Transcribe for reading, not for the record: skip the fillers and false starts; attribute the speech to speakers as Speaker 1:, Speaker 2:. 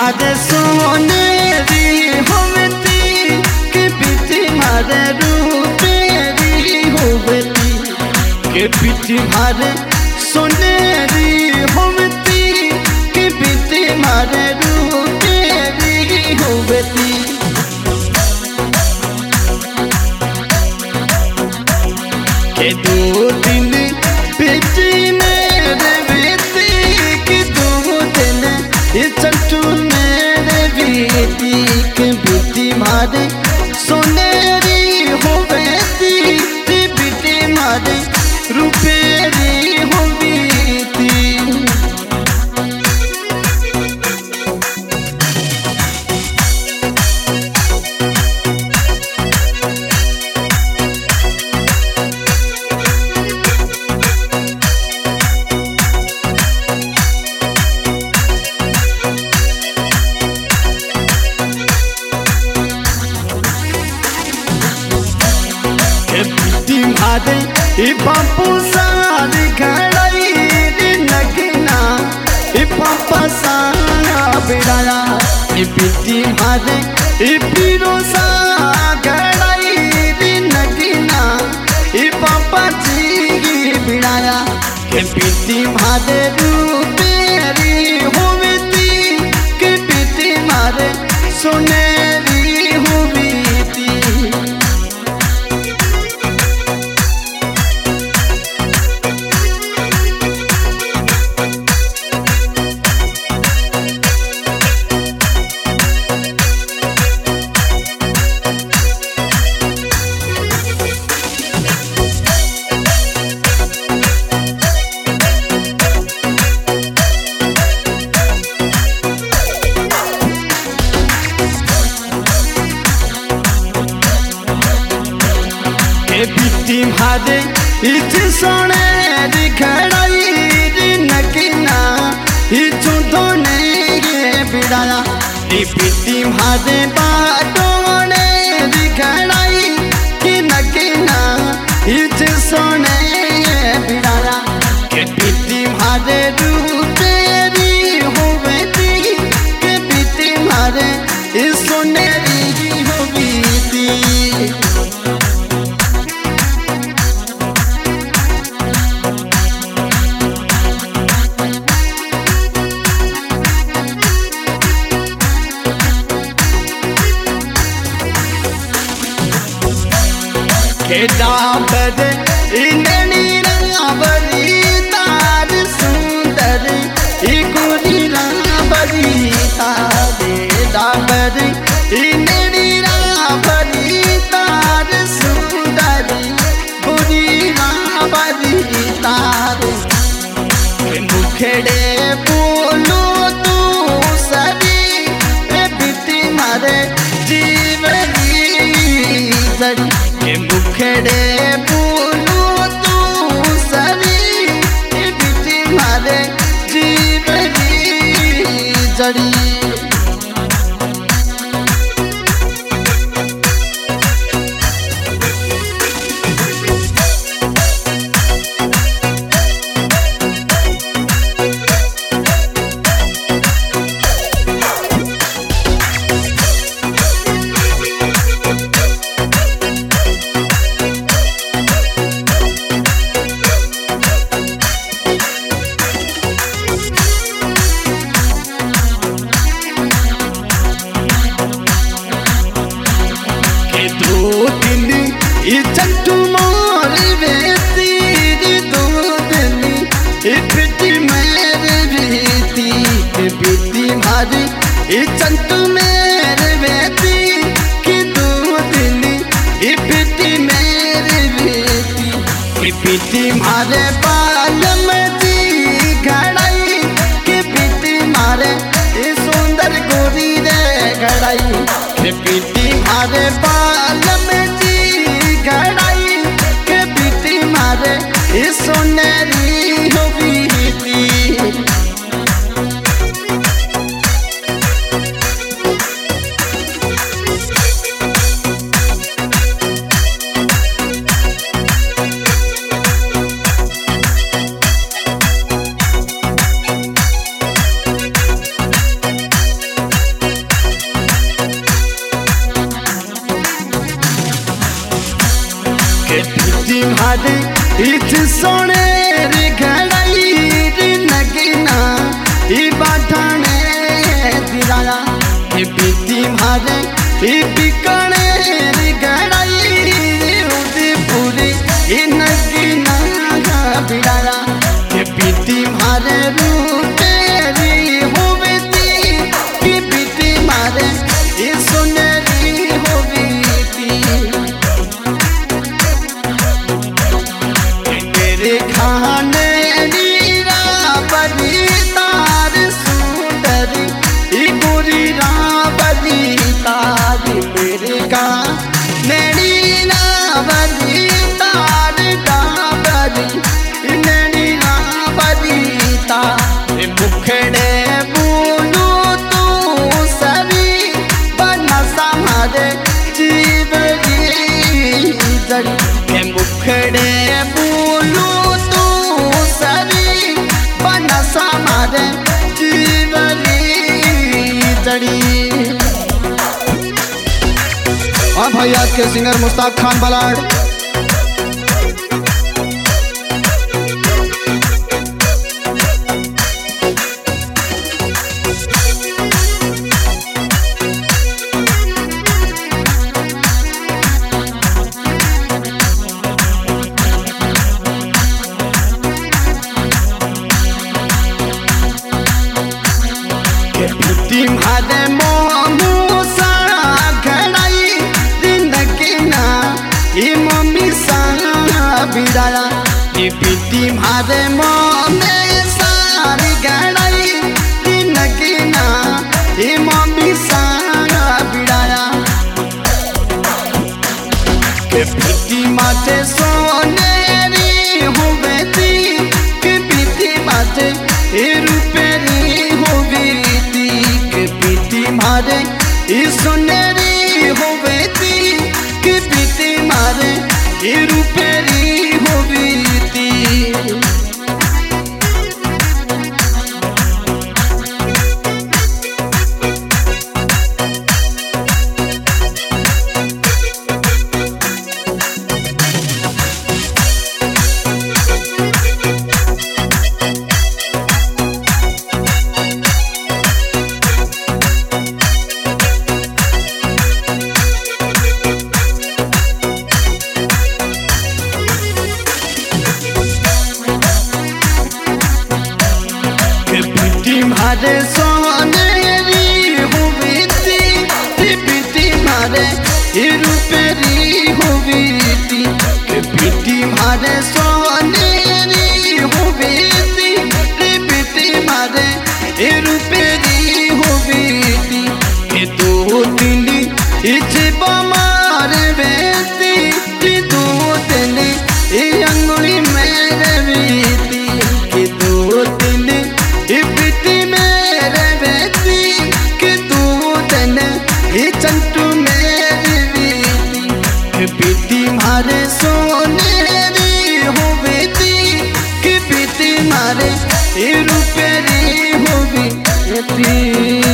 Speaker 1: मारे सोनेरी होवती के पीठी मारे रूपेरी होवती के पीठी मारे सोनेरी होवती के पीठी मारे रूपेरी होवती के दो दिन पीठी मेरे बेटी के दो दिन चंटू मेरे बेटी के बेटी मारे सोनेरी होवती के बेटी मारे रूपेरी होवती मारे बापू सारी घड़ाई लगना पापा सारा बिड़ाया बेटी मारे पीरो सा घड़ाई लगना पापा जी बिड़ाया के बेटी मारे रूपेरी होवती के बेटी मारे सोनेरी होवती बिटी मारे इच सोने दिखड़ाई नकीना चुधोने बिड़ाया बिटी मारे बाटोने दिखड़ाई कि नकीना इच सोने बिड़ाया के बिटी मारे रूपेरी होवती के बिटी मारे सोनेरी होवती के डाबर इननी रावरी तार सुंदर गुरी रावरी तारे डाबर इननी रावरी तार सुंदर गुरी रावरी तारे मुखड़े बोलो तू सरी बिटी मारे जीवनी सरी मुखड़े बोलो तू सरी बिटी मारे जीवनी जड़ी चंटू मोरी बेटी दो दिन बेटी मेरे बेटी बेटी मारी चंटू मेरे बेटी की दो दिन बेटी मेरे बेटी बेटी मारे बाल में जी घड़ाई के बेटी मारे सुंदर गोरी रे घड़ाई के बेटी मारे बाल में घड़ाई के बेटी मारे सोनेरी होवती बीती मारे बीकानेर गड़ाई उदयपुर नगीना बिड़ाया बीती मारे रूपेरी होती कि बीती मारे सुनरी होती मेरे खाने नीरा बनी तार सुंदरी गोरी रावली तार मेरे खाने नीरा बनी तार डाबरी नैनी रावली तार मुखड़े बोलू तू सभी बना समारे जीवरी जड़ी मुखड़े बोलू तू सभी बना समारे जीवरी जड़ी।
Speaker 2: और भाई आज के सिंगर मुश्ताक खान बलाड।
Speaker 1: तुम्हारे मोमू सारा घड़ाई जिंदगी ना ये मम्मी सारा बिड़ाया ये बीती मारे मोमे सारी घड़ाई जिंदगी ना ये मम्मी सारा बिड़ाया के बीती माते सोनेरी हो बेटी के बीती माते रुपेरी हो बेटी बीती मारे सुनेरी होती कि बीती मारे रूपेरी होती। मारे सोनेरी होती बीती मारे रूपेरी होती बीती मारे सोनेरी होती बीती मारे रूपेरी होती दो दिन बमार बेती दो दिन अंगुली मेरे बीती दो दिन बीती मेरे बेटी कि तू दिन चंटू मेरी बीती बीती मारे सोनेरी हो बेटी कि बीती मारे रूपेरी हो बेटी।